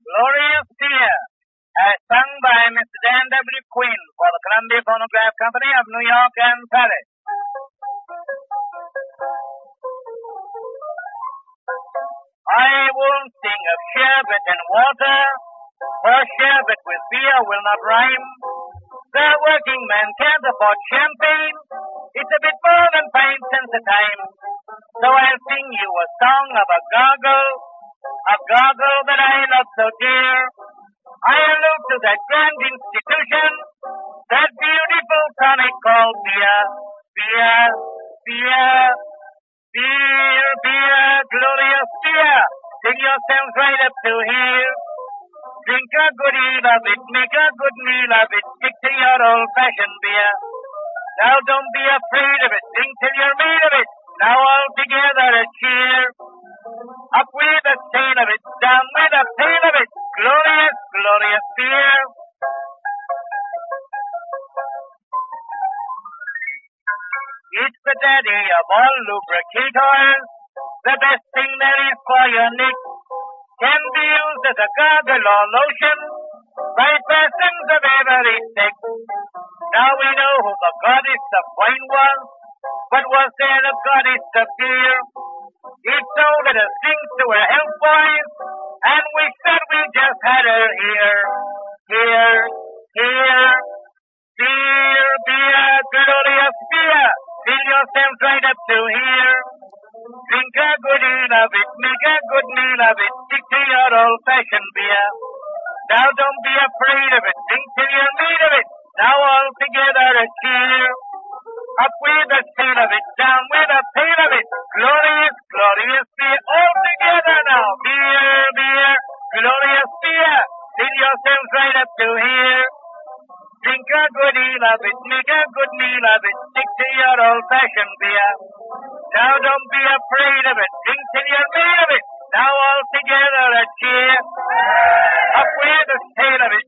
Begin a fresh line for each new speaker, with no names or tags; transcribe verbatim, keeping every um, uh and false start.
Glorious Dear, as sung by Mister Dan W. Quinn for the Columbia Phonograph Company of New York and Paris. I won't sing of sherbet and water, for sherbet with beer will not rhyme. The working man can't afford champagne, it's a bit more than five cents a time. So I'll sing you a song of a gargle, a gargle that I love so dear. I allude to that grand institution, that beautiful tonic called beer, beer, beer, beer, beer, glorious beer. Sing yourselves right up to here. Drink a good deal of it, make a good meal of it, stick to your old-fashioned beer. Now don't be afraid of it, drink till you're made of it. Now all together a cheer. Up with the sail of it, down with the pail of it. Glorious, glorious beer. It's the daddy of all lubricators. The best thing there is for your nick. Can be used as a gargle or lotion by persons of every sex. Now we know who the goddess of wine was, but was there a goddess of beer? If so, let us sing to her health, boys, and we said we just had her here. Here, here, beer, beer, glorious beer. Fill yourselves right up to here. Drink a good deal of it, make a good meal of it, stick to your old-fashioned beer. Now don't be afraid of it, drink till you're made of it. Now all together a cheer. Up with the sail of it, down with the pail of it. Glorious, glorious beer. All together now. Beer, beer, glorious beer. Fill yourselves right up to here. Drink a good deal of it, make a good meal of it, stick to your old-fashioned beer. Now don't be afraid of it, drink till you're made of it. Now all together a cheer. Up with the sail of it,